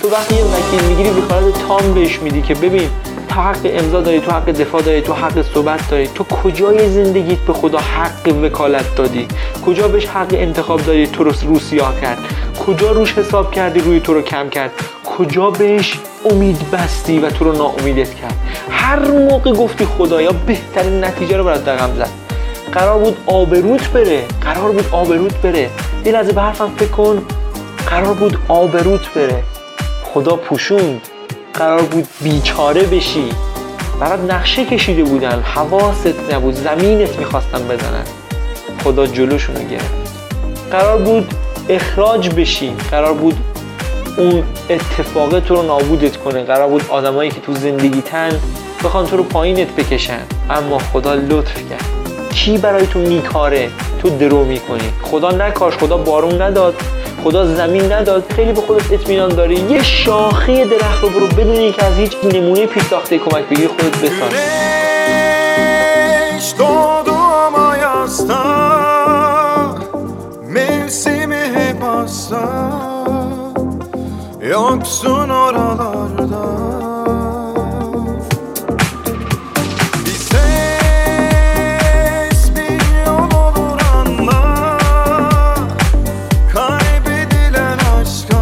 تو وقتی یه وکیل میگیری وکالت تام بهش میدی که ببین تو حق امضا داری، تو حق دفاع داری، تو حق صحبت داری، تو کجای زندگیت به خدا حق وکالت دادی؟ کجا بهش حق انتخاب داری تو رو سیاه کرد؟ کجا روش حساب کردی روی تو رو کم کرد؟ کجا بهش امید بستی و تو رو ناامیدت کرد؟ هر موقع گفتی خدایا بهترین نتیجه رو برات رقم زد. قرار بود آبروت بره. یه لحظه به حرفم فکر کن. قرار بود آبروت بره، خدا پوشوند. قرار بود بیچاره بشی، برات نقشه کشیده بودن، حواست نبود، زمینت میخواستن بزنن، خدا جلوشونو گرفت. قرار بود اخراج بشی، قرار بود اون اتفاق تو رو نابودت کنه، قرار بود آدمایی که تو زندگیتن بخوان تو رو پایینت بکشن، اما خدا لطف کرد. کی برای تو میکاره؟ تو درو میکنی. خدا نکاش، خدا بارون نداد، خدا زمین نداد، خیلی به خودت اطمینان داری، یه شاخه درخت رو برو بدون اینکه از هیچ نمونه پیش ساخته کمک بگیری خودت بساز. Yoksun oralarda bir ses bir yol olur anla kaybedilen aşka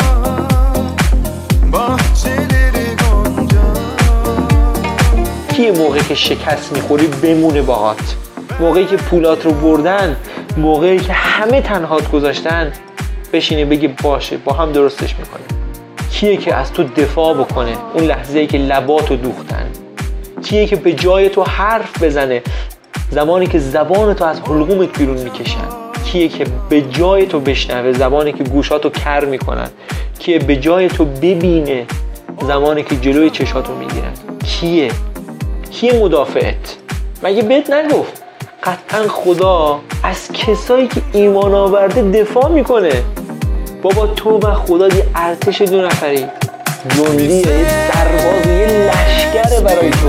bahçeleri gonca. کیه موقعی که شکست میخوری بمونه باهات؟ موقعی که پولات رو بردن، موقعی که همه تنهات گذاشتن، بشینه بگه باشه با هم درستش میکنه. کیه که از تو دفاع بکنه اون لحظه‌ای که لباتو دوختن؟ کیه که به جای تو حرف بزنه زمانی که زبانتو از حلقومت بیرون میکشن؟ کیه که به جای تو بشنوه زمانی که گوشاتو کر میکنن؟ کیه به جای تو ببینه زمانی که جلوی چشاتو میگیرن؟ کیه مدافعت؟ مگه بهت نگفت قطعا خدا از کسایی که ایمان آورده دفاع میکنه؟ بابا تو و خدا یه ارتش 2 نفری، جندیه، یه سرباز، یه لشکره برای تو.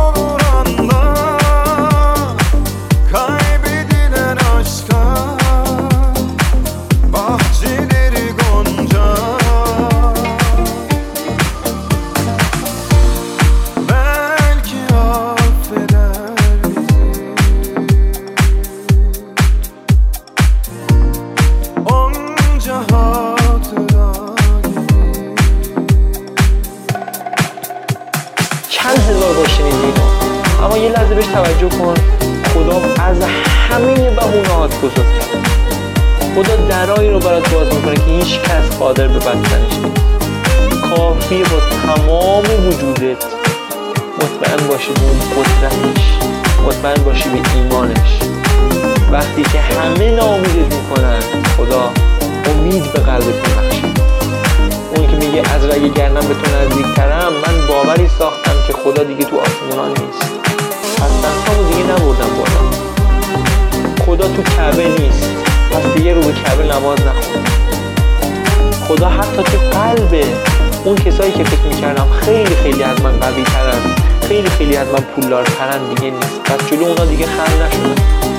چند هزار بار شنیدی، اما یه لحظه بهش توجه کن. خدا از همه بهونه‌هات بزرگتره. خدا درایی رو برات باز میکنه که هیچ کس قادر به بستنش نیست. کافیه با تمام وجودت مطمئن باشی به اون قدرتش، مطمئن باشی به ایمانش. وقتی که همه ناامیدت میکنن، خدا امید به قلبت میبخشه. اون که میگه از رگ گردن به تو نزدیکترم، من باوری ساختم که خدا دیگه تو آسمونان نیست، پس دستامو دیگه نبردم بالا. خدا تو کعبه نیست، پس دیگه رو به کعبه نماز نخون. خدا حتی تو قلب اون کسایی که فکر میکردم خیلی از من قوی ترن، خیلی از من پولدارترن دیگه نیست، پس جلو اونا دیگه خم نشدم.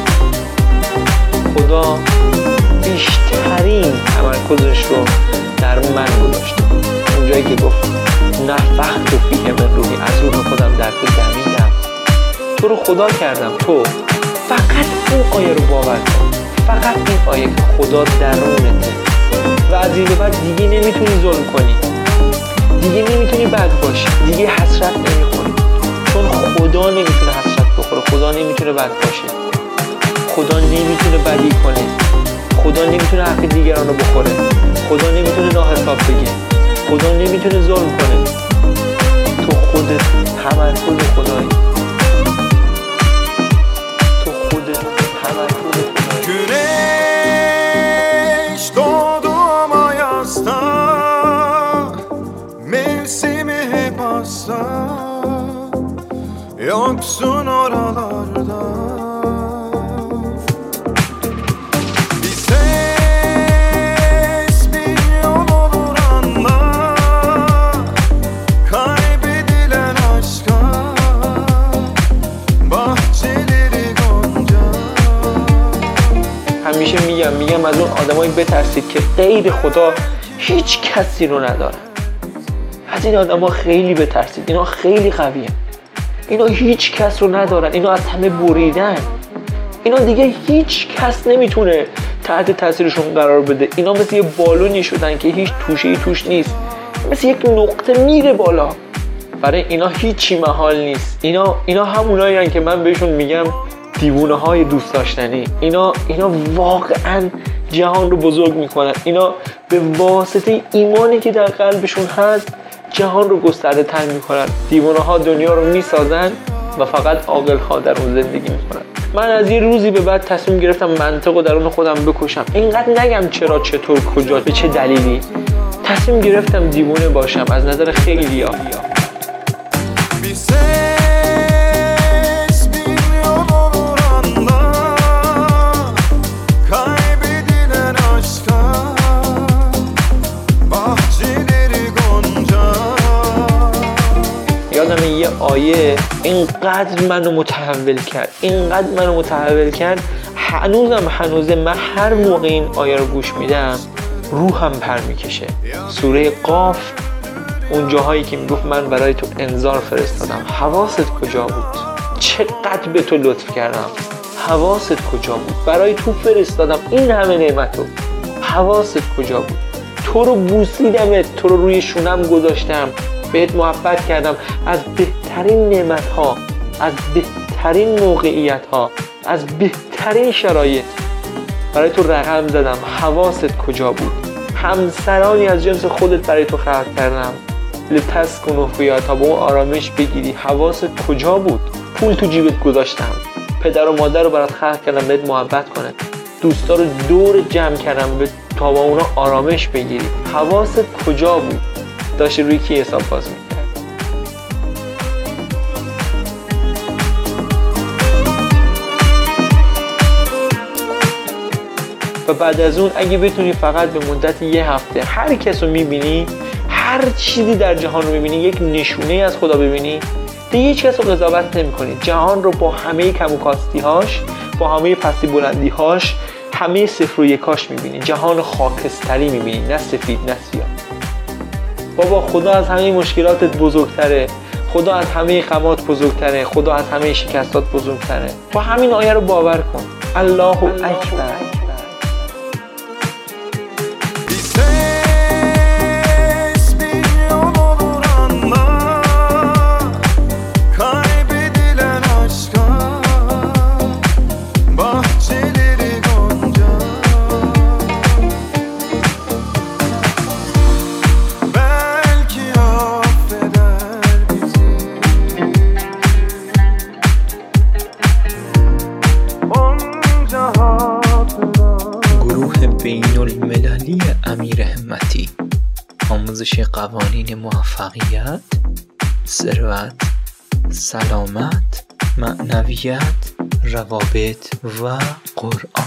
خدا بیشترین تمرکزش رو در من گذاشته. اونجایی که گفت نفخت فیه من روحی، از روح خودم در تو دمیدم، تو رو خدا کردم. تو فقط اون آیه رو باور کن، فقط این آیه که خدا درونته و از این به بعد دیگه نمیتونی ظلم کنی، دیگه نمیتونی بد باشی، دیگه حسرت نمیخوری، چون خدا نمیتونه حسرت بخوره، خدا نمیتونه بد باشه، خدا نمیتونه بدی کنه، خدا نمیتونه حق دیگران رو بخوره، خدا نمیتونه ناحساب بگه، خدا نمیتونه ظلم کنه. تو خودت تمرکز خدایی، تو خودت تمرکز خدایی. Güneş doğdu ama yasta, mevsimi hep hasta, yoksun oralarda. همیشه میگم از اون آدمایی بترسید که غیر خدا هیچ کسی رو ندارن. از این آدم ها خیلی بترسید. اینا خیلی قویه، اینا هیچ کس رو ندارن، اینا از همه بریدن، اینا دیگه هیچ کس نمیتونه تحت تاثیرشون قرار بده. اینا مثل یه بالونی شدن که هیچ توشه‌ای توش نیست، مثل یک نقطه میره بالا. برای اینا هیچی محال نیست. اینا همونایی هستن که من بهشون میگم دیوونه های دوست داشتنی. اینا واقعا جهان رو بزرگ میکنن. اینا به واسطه ایمانی که در قلبشون هست جهان رو گسترده تر میکنن. دیوونه ها دنیا رو میسازن و فقط عاقل ها در اون زندگی میکنن. من از یه روزی به بعد تصمیم گرفتم منطق رو درون خودم بکشم. اینقدر نگم چرا، چطور، کجا، به چه دلیلی. تصمیم گرفتم دیوونه باشم از نظر خیلی‌ها. یادم یه آیه اینقدر منو متحول کرد، هنوزه من هر موقع این آیه رو گوش میدم روحم پر میکشه. سوره قاف، اون جاهایی که میگفت من برای تو انذار فرستادم، حواست کجا بود؟ چقدر به تو لطف کردم، حواست کجا بود؟ برای تو فرستادم این همه نعمتو، حواست کجا بود؟ تو رو بوسیدمت، تو رو روی شونم گذاشتم، بهت محبت کردم، از بهترین نعمت‌ها، از بهترین موقعیت‌ها، از بهترین شرایط برای تو رقم زدم، حواست کجا بود؟ همسرانی از جنس خودت برای تو خلق کردم، لتسکنوا فیها، تا با اون آرامش بگیری، حواست کجا بود؟ پول تو جیبت گذاشتم، پدر و مادر رو برات خلق کردم بهت محبت کنه، دوستا رو دور جمع کردم تا با اونا آرامش بگیری، حواست کجا بود؟ داشتی روی کی حساب باز میکرد؟ و بعد از اون اگه بتونی فقط به مدت یه هفته هر کس رو میبینی، هر چیزی در جهان رو میبینی، یک نشونه از خدا ببینی، دیگه هیچ کس رو قضاوت نمی کنی. جهان رو با همه کم و کاستی‌هاش، با همه پستی بلندی‌هاش، همه صفر و یکاش میبینی. جهان خاکستری میبینی، نه سفید نه سیاه. بابا خدا از همه مشکلاتت بزرگتره، خدا از همه غمات بزرگتره، خدا از همه شکستات بزرگتره. تو همین آیه رو باور کن. الله اکبر. بین‌المللی امیر همتی، آموزش قوانین موفقیت، ثروت، سلامت، معنویت، روابط و قرآن.